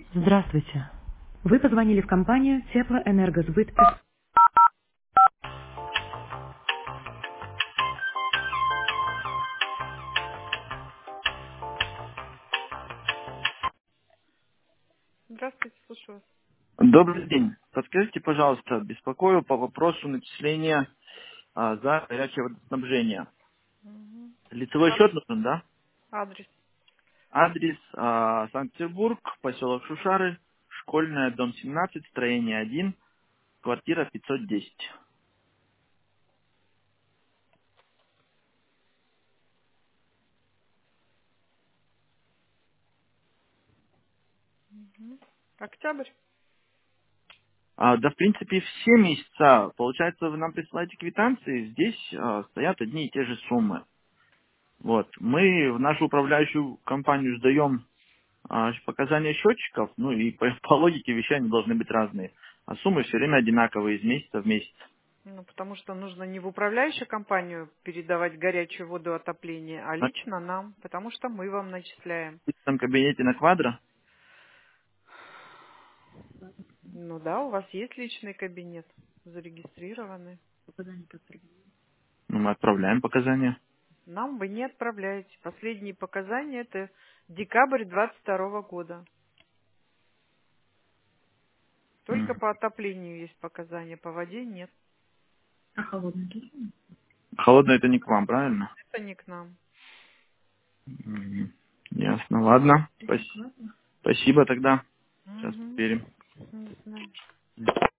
Здравствуйте. Вы позвонили в компанию Теплоэнергосбыт. Здравствуйте, слушаю вас. Добрый день. Подскажите, пожалуйста, беспокою по вопросу начисления за горячее водоснабжение. Мгм. Лицевой счет нужен, да? Адрес. Адрес Санкт-Петербург, поселок Шушары, школьная, дом 17, строение 1, квартира 510. Мгм. Октябрь. Да, в принципе, все месяца, получается, вы нам присылаете квитанции, здесь стоят одни и те же суммы. Вот. Мы в нашу управляющую компанию сдаем показания счетчиков, ну и по логике вещей они должны быть разные. А суммы все время одинаковые из месяца в месяц. Ну, потому что нужно не в управляющую компанию передавать горячую воду отопления, а На лично нам, потому что мы вам начисляем. этом кабинете на квадро Ну да, у вас есть личный кабинет, зарегистрированный. ну, мы отправляем показания. Нам вы не отправляете. Последние показания это декабрь 22 года. Только Мгм. по отоплению есть показания, по воде нет. Холодно это не к вам, правильно? Это не к нам. Мгм. Ясно. Ладно. Спасибо тогда. Сейчас Угу. проверим. Не знаю.